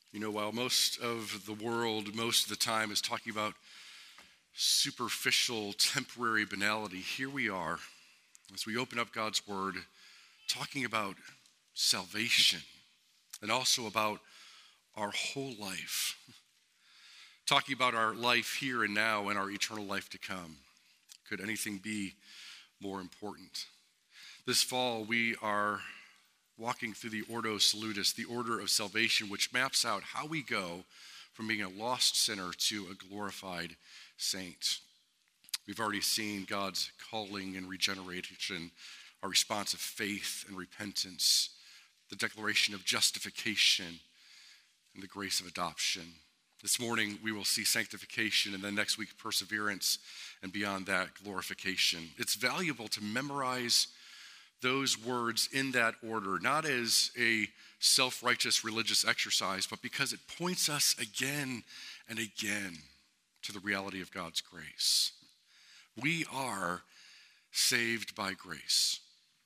You know, while most of the world, most of the time, is talking about superficial, temporary banality, here we are, as we open up God's Word, talking about salvation and also about our whole life, talking about our life here and now and our eternal life to come. Could anything be more important? This fall, we are walking through the Ordo Salutis, the order of salvation, which maps out how we go from being a lost sinner to a glorified saint. We've already seen God's calling and regeneration, our response of faith and repentance, the declaration of justification, and the grace of adoption. This morning, we will see sanctification, and then next week, perseverance, and beyond that, glorification. It's valuable to memorize those words in that order, not as a self-righteous religious exercise, but because it points us again and again to the reality of God's grace. We are saved by grace.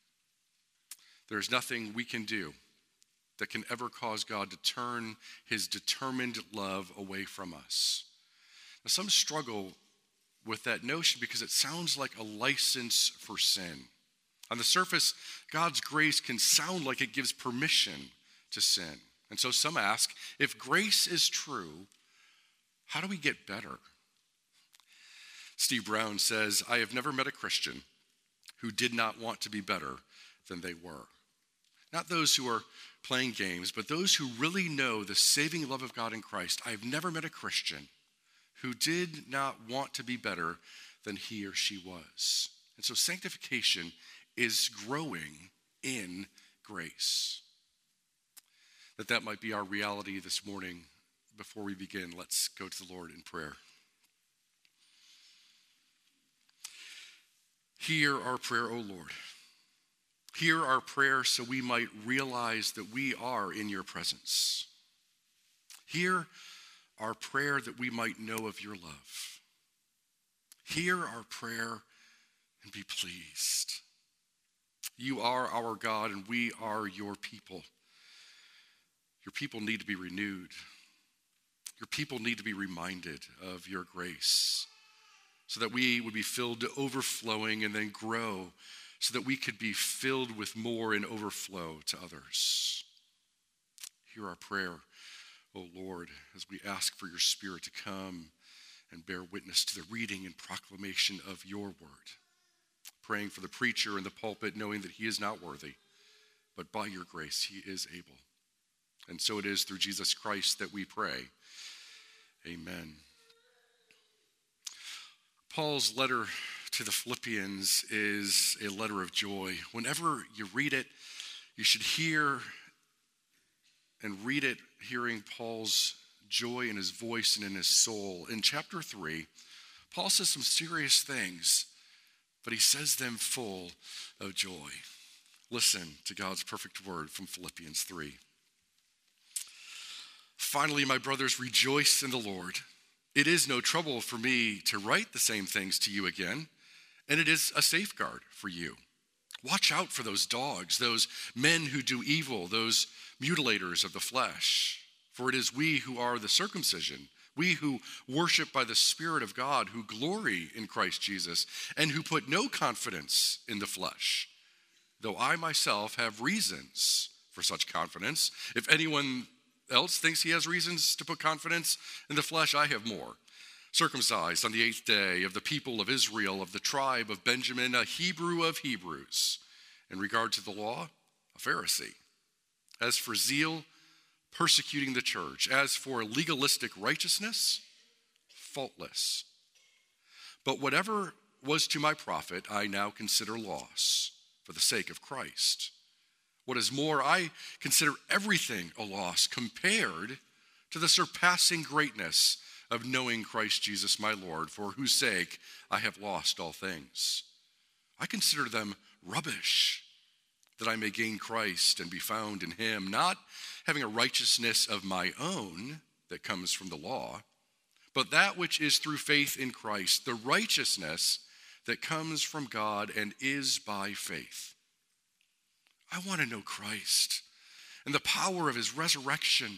There is nothing we can do that can ever cause God to turn his determined love away from us. Now, some struggle with that notion because it sounds like a license for sin. On the surface, God's grace can sound like it gives permission to sin. And so some ask, if grace is true, how do we get better? Steve Brown says, I have never met a Christian who did not want to be better than they were. Not those who are playing games, but those who really know the saving love of God in Christ. I have never met a Christian who did not want to be better than he or she was. And so sanctification is growing in grace. That might be our reality this morning. Before we begin, let's go to the Lord in prayer. Hear our prayer, O Lord. Hear our prayer so we might realize that we are in your presence. Hear our prayer that we might know of your love. Hear our prayer and be pleased. You are our God and we are your people. Your people need to be renewed. Your people need to be reminded of your grace so that we would be filled to overflowing and then grow so that we could be filled with more and overflow to others. Hear our prayer, O Lord, as we ask for your Spirit to come and bear witness to the reading and proclamation of your word. Praying for the preacher in the pulpit, knowing that he is not worthy, but by your grace he is able. And so it is through Jesus Christ that we pray. Amen. Paul's letter to the Philippians is a letter of joy. Whenever you read it, you should hear and read it hearing Paul's joy in his voice and in his soul. In chapter 3, Paul says some serious things, but he says them full of joy. Listen to God's perfect word from Philippians 3. Finally, my brothers, rejoice in the Lord. It is no trouble for me to write the same things to you again, and it is a safeguard for you. Watch out for those dogs, those men who do evil, those mutilators of the flesh. For it is we who are the circumcision, we who worship by the Spirit of God, who glory in Christ Jesus, and who put no confidence in the flesh, though I myself have reasons for such confidence. If anyone else thinks he has reasons to put confidence in the flesh, I have more. Circumcised on the 8th day, of the people of Israel, of the tribe of Benjamin, a Hebrew of Hebrews. In regard to the law, a Pharisee. As for zeal, persecuting the church. As for legalistic righteousness, faultless. But whatever was to my profit, I now consider loss for the sake of Christ. What is more, I consider everything a loss compared to the surpassing greatness of knowing Christ Jesus my Lord, for whose sake I have lost all things. I consider them rubbish, that I may gain Christ and be found in him, not having a righteousness of my own that comes from the law, but that which is through faith in Christ, the righteousness that comes from God and is by faith. I want to know Christ and the power of his resurrection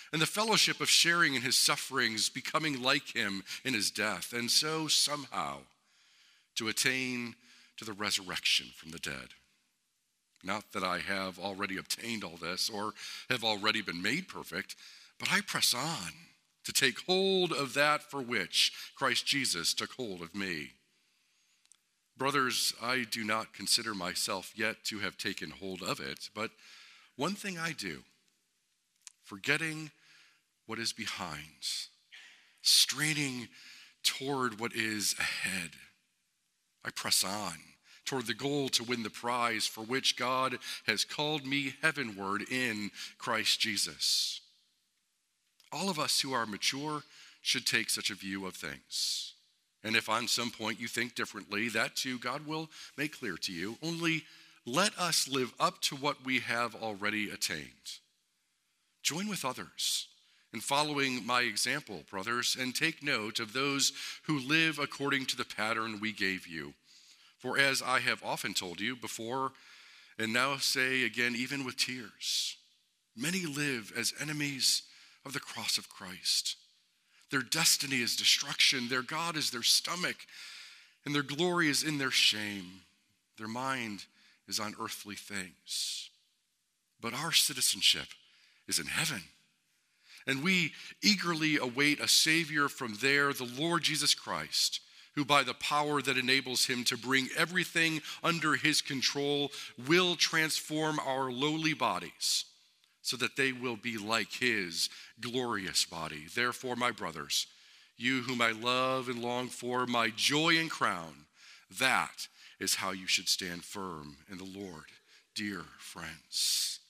and the fellowship of sharing in his sufferings, becoming like him in his death, and so somehow to attain to the resurrection from the dead. Not that I have already obtained all this or have already been made perfect, but I press on to take hold of that for which Christ Jesus took hold of me. Brothers, I do not consider myself yet to have taken hold of it, but one thing I do, forgetting what is behind, straining toward what is ahead, I press on toward the goal to win the prize for which God has called me heavenward in Christ Jesus. All of us who are mature should take such a view of things. And if on some point you think differently, that too God will make clear to you. Only let us live up to what we have already attained. Join with others in following my example, brothers, and take note of those who live according to the pattern we gave you. For as I have often told you before, and now say again, even with tears, many live as enemies of the cross of Christ. Their destiny is destruction, their God is their stomach, and their glory is in their shame. Their mind is on earthly things. But our citizenship is in heaven, and we eagerly await a Savior from there, the Lord Jesus Christ, who by the power that enables him to bring everything under his control will transform our lowly bodies so that they will be like his glorious body. Therefore, my brothers, you whom I love and long for, my joy and crown, that is how you should stand firm in the Lord, dear friends.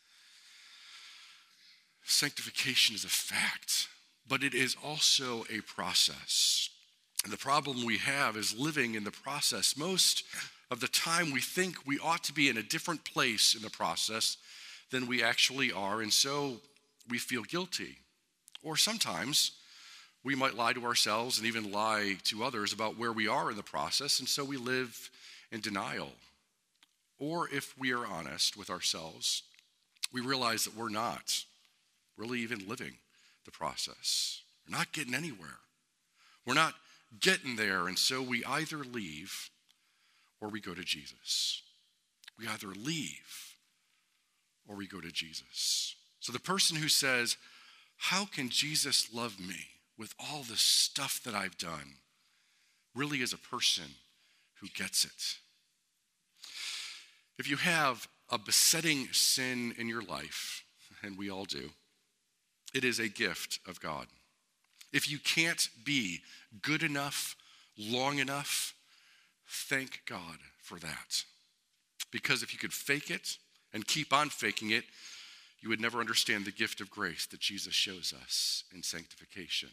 Sanctification is a fact, but it is also a process. And the problem we have is living in the process. Most of the time we think we ought to be in a different place in the process than we actually are, and so we feel guilty. Or sometimes we might lie to ourselves and even lie to others about where we are in the process, and so we live in denial. Or if we are honest with ourselves, we realize that we're not really even living the process. We're not getting anywhere. We're not getting there, and so we either leave or we go to Jesus. We either leave or we go to Jesus. So the person who says, how can Jesus love me with all the stuff that I've done, really is a person who gets it. If you have a besetting sin in your life, and we all do, it is a gift of God. If you can't be good enough, long enough, thank God for that. Because if you could fake it and keep on faking it, you would never understand the gift of grace that Jesus shows us in sanctification.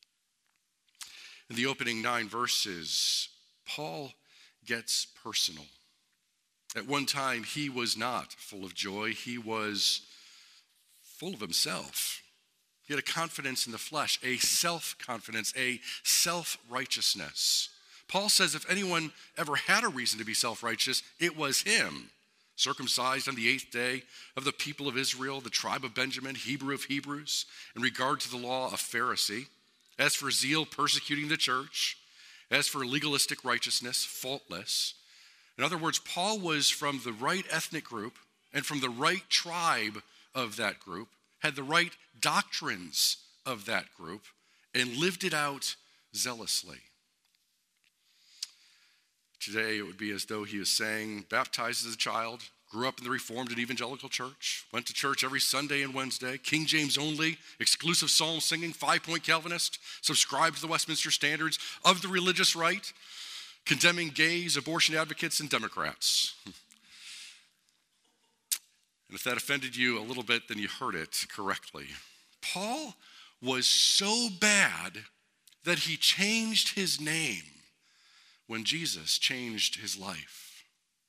In the opening 9 verses, Paul gets personal. At one time, he was not full of joy. He was full of himself. He had a confidence in the flesh, a self-confidence, a self-righteousness. Paul says if anyone ever had a reason to be self-righteous, it was him. Circumcised on the 8th day, of the people of Israel, the tribe of Benjamin, Hebrew of Hebrews, in regard to the law, a Pharisee. As for zeal, persecuting the church. As for legalistic righteousness, faultless. In other words, Paul was from the right ethnic group and from the right tribe of that group, had the right doctrines of that group, and lived it out zealously. Today, it would be as though he was saying, baptized as a child, grew up in the Reformed and Evangelical Church, went to church every Sunday and Wednesday, King James only, exclusive psalm singing, 5-point Calvinist, subscribed to the Westminster Standards of the religious right, condemning gays, abortion advocates, and Democrats. And if that offended you a little bit, then you heard it correctly. Paul was so bad that he changed his name when Jesus changed his life.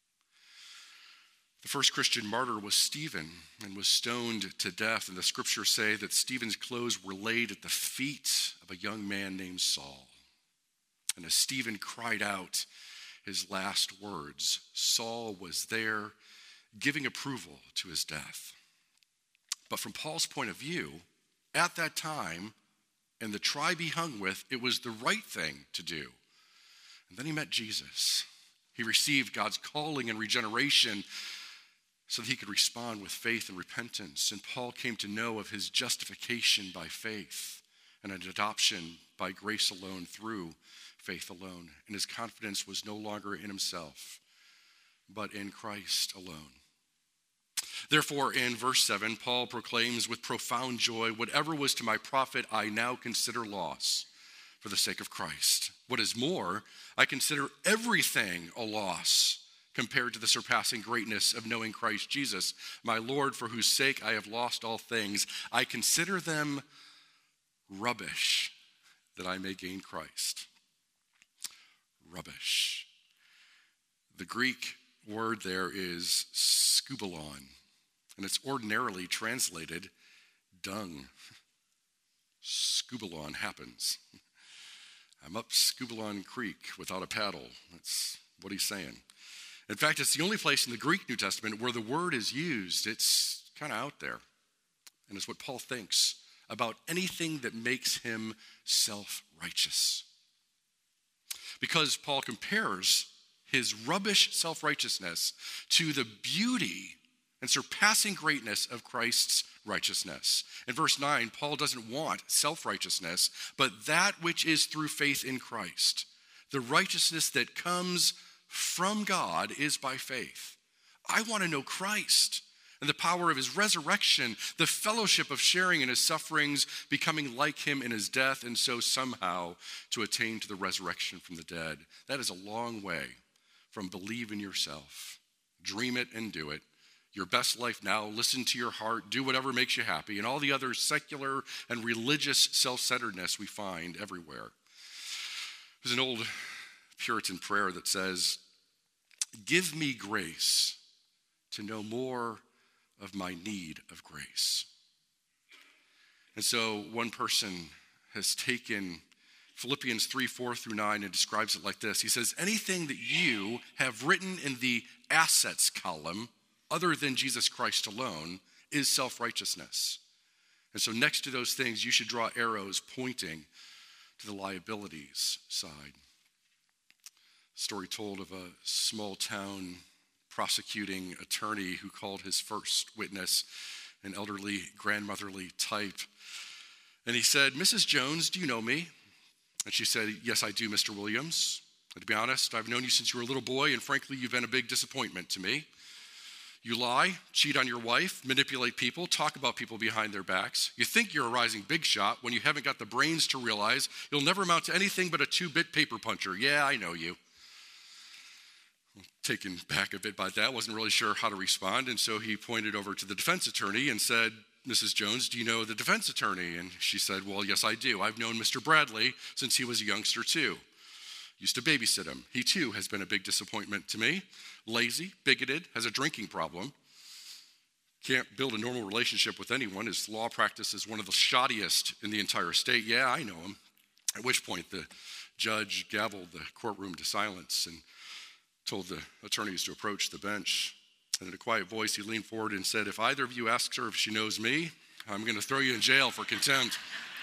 The first Christian martyr was Stephen and was stoned to death. And the scriptures say that Stephen's clothes were laid at the feet of a young man named Saul. And as Stephen cried out his last words, Saul was there giving approval to his death. But from Paul's point of view, at that time and the tribe he hung with, it was the right thing to do. And then he met Jesus. He received God's calling and regeneration so that he could respond with faith and repentance. And Paul came to know of his justification by faith and an adoption by grace alone through faith alone. And his confidence was no longer in himself, but in Christ alone. Therefore, in verse 7, Paul proclaims with profound joy, whatever was to my profit, I now consider loss for the sake of Christ. What is more, I consider everything a loss compared to the surpassing greatness of knowing Christ Jesus, my Lord, for whose sake I have lost all things. I consider them rubbish that I may gain Christ. Rubbish. The Greek word there is skubalon, and it's ordinarily translated dung. Skubalon happens. I'm up Skubalon Creek without a paddle. That's what he's saying. In fact, it's the only place in the Greek New Testament where the word is used. It's kind of out there. And it's what Paul thinks about anything that makes him self-righteous. Because Paul compares his rubbish self-righteousness to the beauty and surpassing greatness of Christ's righteousness. In verse 9, Paul doesn't want self-righteousness, but that which is through faith in Christ. The righteousness that comes from God is by faith. I want to know Christ and the power of his resurrection, the fellowship of sharing in his sufferings, becoming like him in his death, and so somehow to attain to the resurrection from the dead. That is a long way from believe in yourself. Dream it and do it. Your best life now, listen to your heart, do whatever makes you happy, and all the other secular and religious self-centeredness we find everywhere. There's an old Puritan prayer that says, "Give me grace to know more of my need of grace." And so one person has taken Philippians 3:4-9 and describes it like this. He says, anything that you have written in the assets column other than Jesus Christ alone is self-righteousness. And so next to those things, you should draw arrows pointing to the liabilities side. Story told of a small town prosecuting attorney who called his first witness an elderly, grandmotherly type. And he said, "Mrs. Jones, do you know me?" And she said, "Yes, I do, Mr. Williams. And to be honest, I've known you since you were a little boy, and frankly, you've been a big disappointment to me. You lie, cheat on your wife, manipulate people, talk about people behind their backs. You think you're a rising big shot when you haven't got the brains to realize you'll never amount to anything but a 2-bit paper puncher. Yeah, I know you." Taken back a bit by that, wasn't really sure how to respond, and so he pointed over to the defense attorney and said, "Mrs. Jones, do you know the defense attorney?" And she said, "Well, yes, I do. I've known Mr. Bradley since he was a youngster, too. Used to babysit him. He, too, has been a big disappointment to me. Lazy, bigoted, has a drinking problem. Can't build a normal relationship with anyone. His law practice is one of the shoddiest in the entire state. Yeah, I know him." At which point the judge gavelled the courtroom to silence and told the attorneys to approach the bench. And in a quiet voice, he leaned forward and said, "If either of you asks her if she knows me, I'm going to throw you in jail for contempt."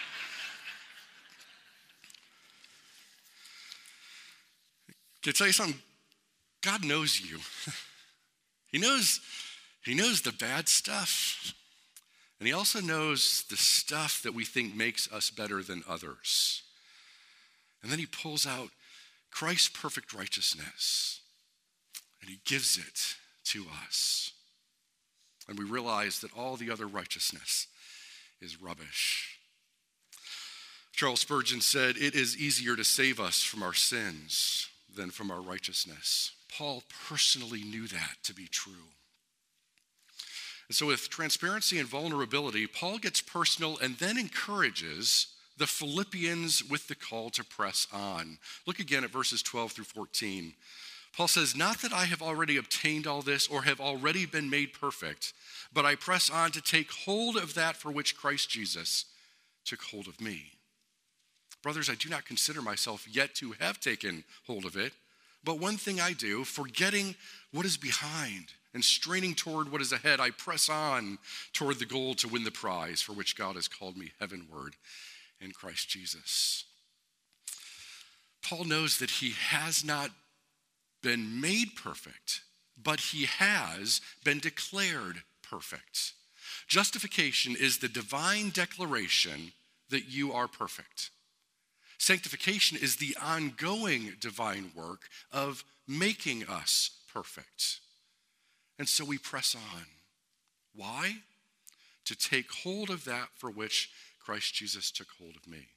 Can I tell you something? God knows you. He knows the bad stuff. And he also knows the stuff that we think makes us better than others. And then he pulls out Christ's perfect righteousness, and he gives it to us. And we realize that all the other righteousness is rubbish. Charles Spurgeon said, "It is easier to save us from our sins than from our righteousness." Paul personally knew that to be true. And so with transparency and vulnerability, Paul gets personal and then encourages the Philippians with the call to press on. Look again at verses 12-14. Paul says, "Not that I have already obtained all this or have already been made perfect, but I press on to take hold of that for which Christ Jesus took hold of me. Brothers, I do not consider myself yet to have taken hold of it, but one thing I do, forgetting what is behind and straining toward what is ahead, I press on toward the goal to win the prize for which God has called me heavenward in Christ Jesus. Paul knows that he has not been made perfect, but he has been declared perfect. Justification is the divine declaration that you are perfect. Sanctification is the ongoing divine work of making us perfect. And so we press on. Why? To take hold of that for which Christ Jesus took hold of me.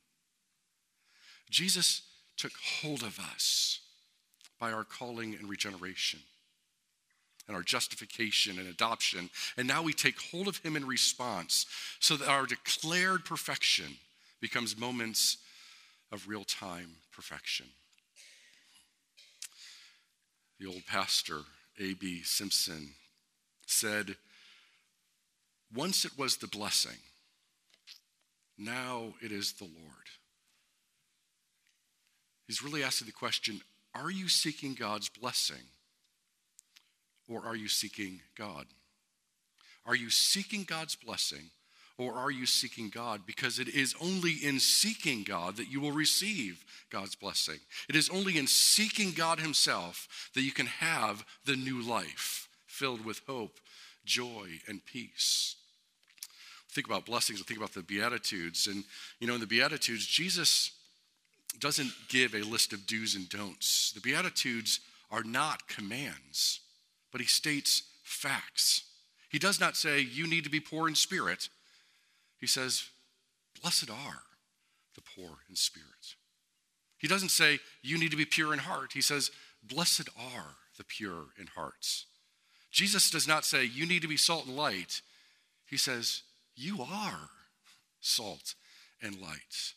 Jesus took hold of us by our calling and regeneration and our justification and adoption. And now we take hold of him in response so that our declared perfection becomes moments of real-time perfection. The old pastor, A.B. Simpson, said, "Once it was the blessing, now it is the Lord." He's really asking the question, are you seeking God's blessing, or are you seeking God? Are you seeking God's blessing, or are you seeking God? Because it is only in seeking God that you will receive God's blessing. It is only in seeking God himself that you can have the new life filled with hope, joy, and peace. Think about blessings, think about the Beatitudes. And, in the Beatitudes, Jesus doesn't give a list of do's and don'ts. The Beatitudes are not commands, but he states facts. He does not say, you need to be poor in spirit. He says, blessed are the poor in spirit. He doesn't say, you need to be pure in heart. He says, blessed are the pure in hearts. Jesus does not say, you need to be salt and light. He says, you are salt and light.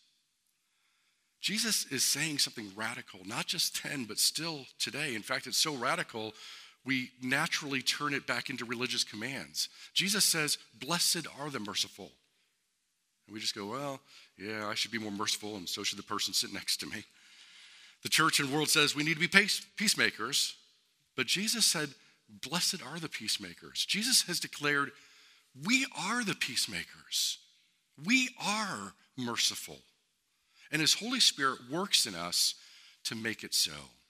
Jesus is saying something radical, not just then, but still today. In fact, it's so radical, we naturally turn it back into religious commands. Jesus says, blessed are the merciful. And we just go, well, yeah, I should be more merciful, and so should the person sitting next to me. The church and world says we need to be peacemakers, but Jesus said, blessed are the peacemakers. Jesus has declared, we are the peacemakers. We are merciful. And his Holy Spirit works in us to make it so.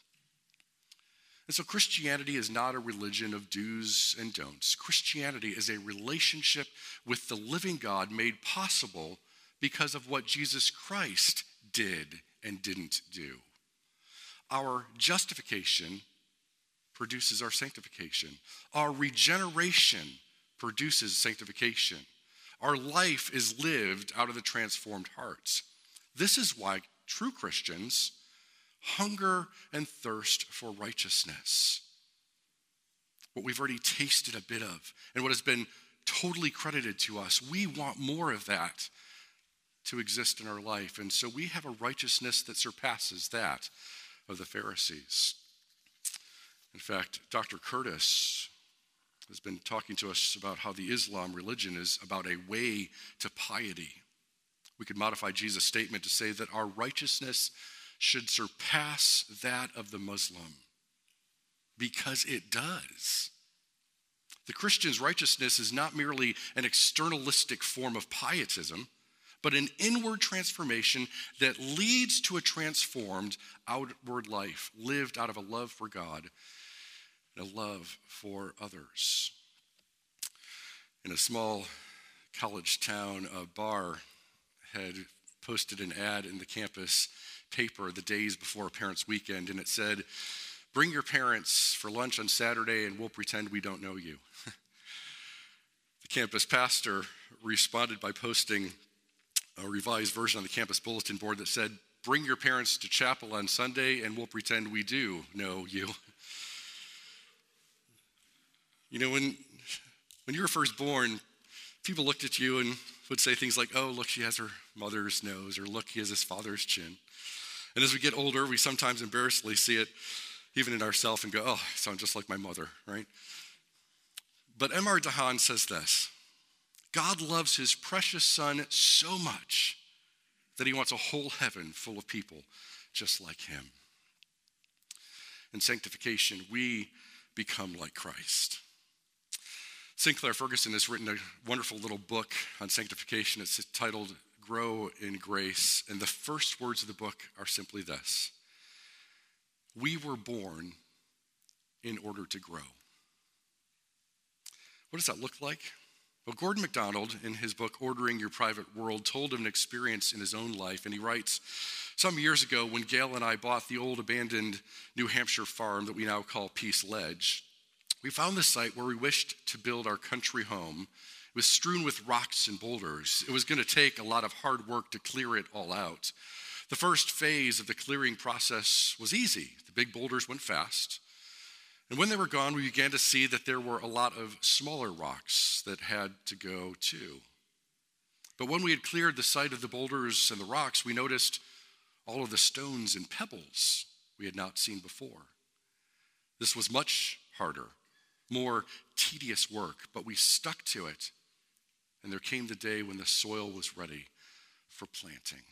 And so Christianity is not a religion of do's and don'ts. Christianity is a relationship with the living God made possible because of what Jesus Christ did and didn't do. Our justification produces our sanctification. Our regeneration produces sanctification. Our life is lived out of the transformed hearts. This is why true Christians hunger and thirst for righteousness. What we've already tasted a bit of and what has been totally credited to us. We want more of that to exist in our life. And so we have a righteousness that surpasses that of the Pharisees. In fact, Dr. Curtis has been talking to us about how the Islam religion is about a way to piety. We could modify Jesus' statement to say that our righteousness should surpass that of the Muslim, because it does. The Christian's righteousness is not merely an externalistic form of pietism, but an inward transformation that leads to a transformed outward life, lived out of a love for God and a love for others. In a small college town, a bar had posted an ad in the campus paper the days before a parents' weekend, and it said, "Bring your parents for lunch on Saturday and we'll pretend we don't know you." The campus pastor responded by posting a revised version on the campus bulletin board that said, "Bring your parents to chapel on Sunday and we'll pretend we do know you." You know, when you were first born, people looked at you and would say things like, "Oh, look, she has her mother's nose," or "Look, he has his father's chin." And as we get older, we sometimes embarrassingly see it even in ourselves and go, "Oh, I sound just like my mother," right? But M.R. Dahan says this: God loves his precious son so much that he wants a whole heaven full of people just like him. In sanctification, we become like Christ. Sinclair Ferguson has written a wonderful little book on sanctification. It's titled Grow in Grace. And the first words of the book are simply this: we were born in order to grow. What does that look like? Well, Gordon MacDonald, in his book, Ordering Your Private World, told of an experience in his own life. And he writes, some years ago, when Gail and I bought the old abandoned New Hampshire farm that we now call Peace Ledge, we found the site where we wished to build our country home. It was strewn with rocks and boulders. It was going to take a lot of hard work to clear it all out. The first phase of the clearing process was easy. The big boulders went fast. And when they were gone, we began to see that there were a lot of smaller rocks that had to go too. But when we had cleared the site of the boulders and the rocks, we noticed all of the stones and pebbles we had not seen before. This was much harder, more tedious work, but we stuck to it. And there came the day when the soil was ready for planting.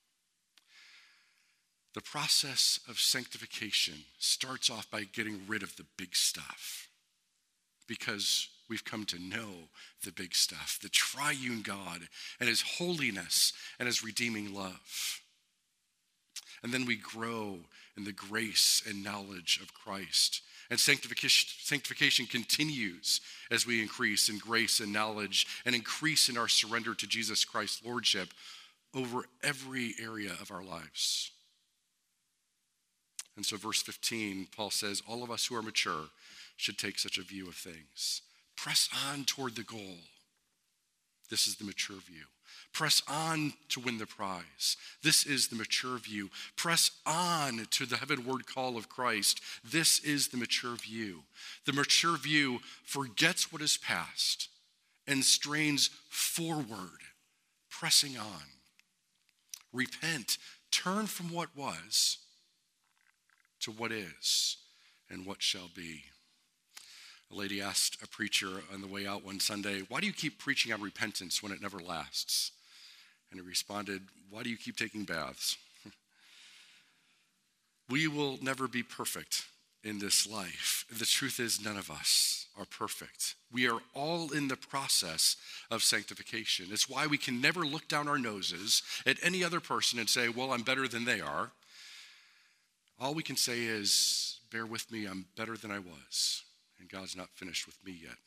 The process of sanctification starts off by getting rid of the big stuff, because we've come to know the big stuff, the triune God and his holiness and his redeeming love. And then we grow in the grace and knowledge of Christ. And sanctification continues as we increase in grace and knowledge and increase in our surrender to Jesus Christ's lordship over every area of our lives. And so verse 15, Paul says, all of us who are mature should take such a view of things. Press on toward the goal. This is the mature view. Press on to win the prize. This is the mature view. Press on to the heavenward call of Christ. This is the mature view. The mature view forgets what is past and strains forward, pressing on. Repent, turn from what was to what is and what shall be. A lady asked a preacher on the way out one Sunday, why do you keep preaching on repentance when it never lasts? And he responded, why do you keep taking baths? We will never be perfect in this life. The truth is, none of us are perfect. We are all in the process of sanctification. It's why we can never look down our noses at any other person and say, well, I'm better than they are. All we can say is, bear with me, I'm better than I was, and God's not finished with me yet.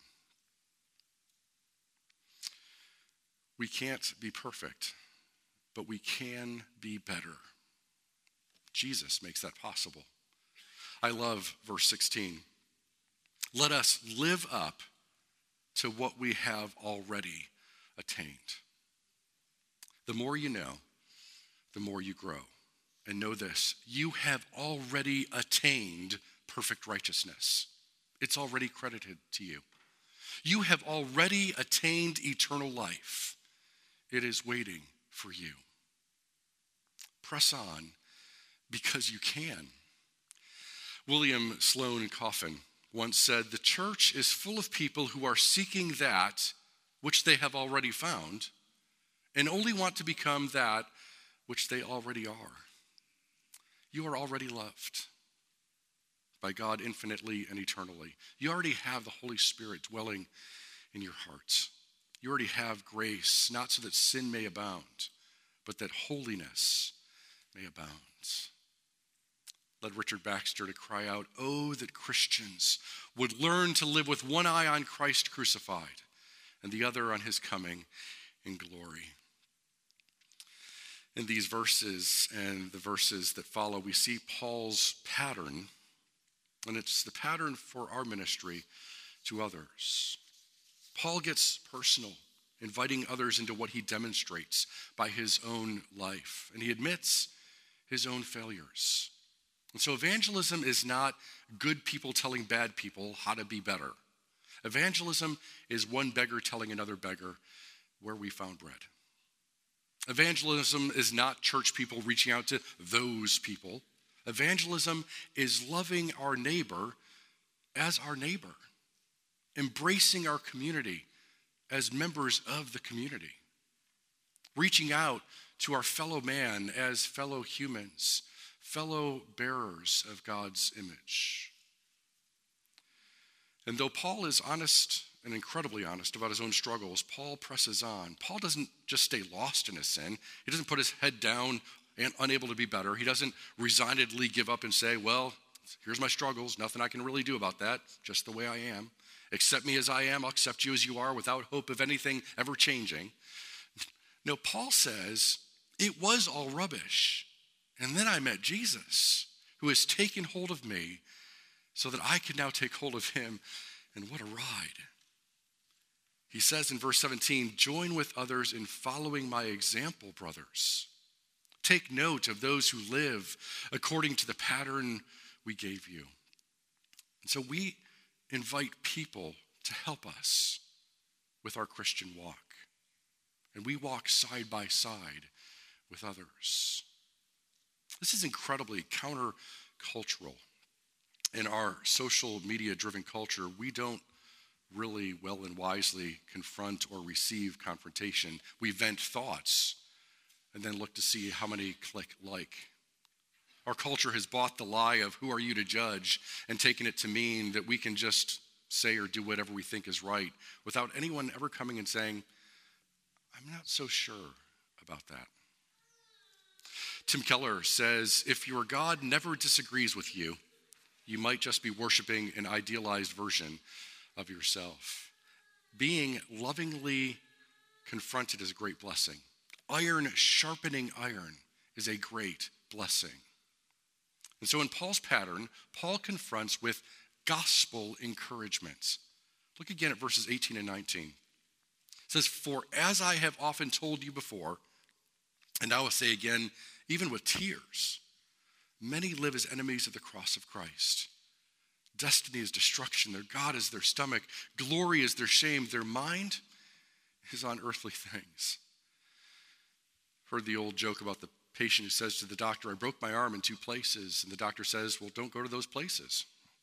We can't be perfect, but we can be better. Jesus makes that possible. I love verse 16. Let us live up to what we have already attained. The more you know, the more you grow. And know this, you have already attained perfect righteousness. It's already credited to you. You have already attained eternal life. It is waiting for you. Press on because you can. William Sloane Coffin once said, the church is full of people who are seeking that which they have already found and only want to become that which they already are. You are already loved by God infinitely and eternally. You already have the Holy Spirit dwelling in your hearts. You already have grace, not so that sin may abound, but that holiness may abound. Led Richard Baxter to cry out, oh, that Christians would learn to live with one eye on Christ crucified and the other on his coming in glory. In these verses and the verses that follow, we see Paul's pattern, and it's the pattern for our ministry to others. Paul gets personal, inviting others into what he demonstrates by his own life, and he admits his own failures. And so evangelism is not good people telling bad people how to be better. Evangelism is one beggar telling another beggar where we found bread. Evangelism is not church people reaching out to those people. Evangelism is loving our neighbor as our neighbor, embracing our community as members of the community, reaching out to our fellow man as fellow humans, fellow bearers of God's image. And though Paul is honest and incredibly honest about his own struggles, Paul presses on. Paul doesn't just stay lost in his sin. He doesn't put his head down and unable to be better. He doesn't resignedly give up and say, well, here's my struggles. Nothing I can really do about that. Just the way I am. Accept me as I am. I'll accept you as you are without hope of anything ever changing. No, Paul says, it was all rubbish. And then I met Jesus, who has taken hold of me so that I can now take hold of him. And what a ride. He says in verse 17, join with others in following my example, brothers. Take note of those who live according to the pattern we gave you. And so we invite people to help us with our Christian walk. And we walk side by side with others. This is incredibly countercultural. In our social media-driven culture, we don't really well and wisely confront or receive confrontation. We vent thoughts and then look to see how many click like. Our culture has bought the lie of who are you to judge and taken it to mean that we can just say or do whatever we think is right without anyone ever coming and saying, I'm not so sure about that. Tim Keller says, if your God never disagrees with you, you might just be worshiping an idealized version of yourself. Being lovingly confronted is a great blessing. Iron sharpening iron is a great blessing. And so in Paul's pattern, Paul confronts with gospel encouragement. Look again at verses 18 and 19. It says, for as I have often told you before, and I will say again, even with tears, many live as enemies of the cross of Christ. Destiny is destruction. Their God is their stomach. Glory is their shame. Their mind is on earthly things. Heard the old joke about the patient who says to the doctor, I broke my arm in 2 places. And the doctor says, well, don't go to those places.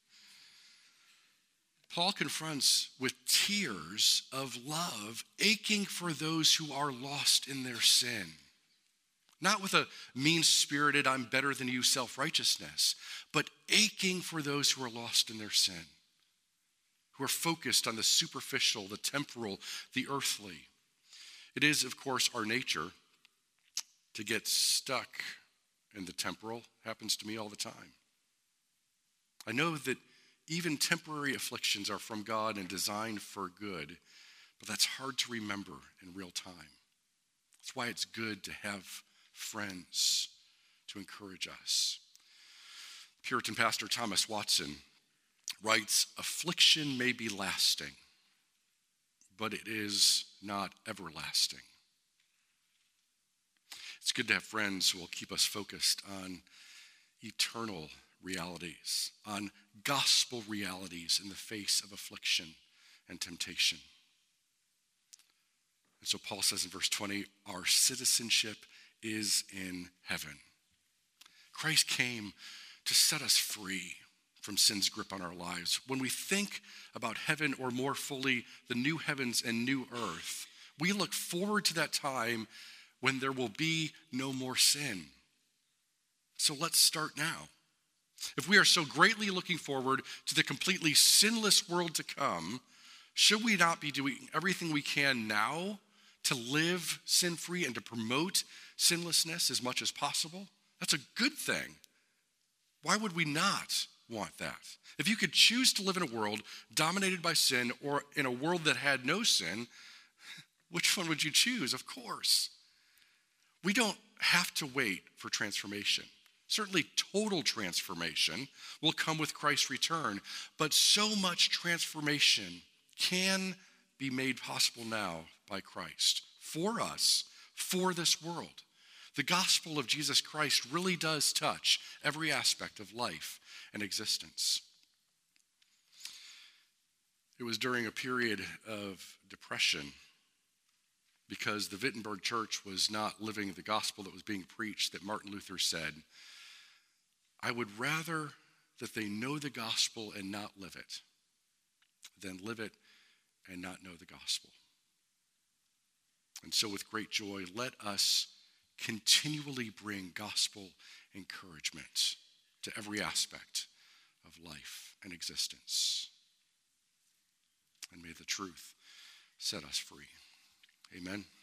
Paul confronts with tears of love, aching for those who are lost in their sin. Not with a mean-spirited, I'm better than you self-righteousness, but aching for those who are lost in their sin, who are focused on the superficial, the temporal, the earthly. It is, of course, our nature to get stuck in the temporal. Happens to me all the time. I know that even temporary afflictions are from God and designed for good, but that's hard to remember in real time. That's why it's good to have friends to encourage us. Puritan pastor Thomas Watson writes, affliction may be lasting, but it is not everlasting. It's good to have friends who will keep us focused on eternal realities, on gospel realities in the face of affliction and temptation. And so Paul says in verse 20, our citizenship is in heaven. Christ came to set us free from sin's grip on our lives. When we think about heaven, or more fully, the new heavens and new earth, we look forward to that time when there will be no more sin. So let's start now. If we are so greatly looking forward to the completely sinless world to come, should we not be doing everything we can now to live sin-free and to promote sinlessness as much as possible? That's a good thing. Why would we not want that? If you could choose to live in a world dominated by sin or in a world that had no sin, which one would you choose? Of course. We don't have to wait for transformation. Certainly total transformation will come with Christ's return, but so much transformation can be made possible now by Christ for us, for this world. The gospel of Jesus Christ really does touch every aspect of life and existence. It was during a period of depression because the Wittenberg Church was not living the gospel that was being preached that Martin Luther said, I would rather that they know the gospel and not live it than live it and not know the gospel. And so with great joy, let us continually bring gospel encouragement to every aspect of life and existence. and may the truth set us free. Amen.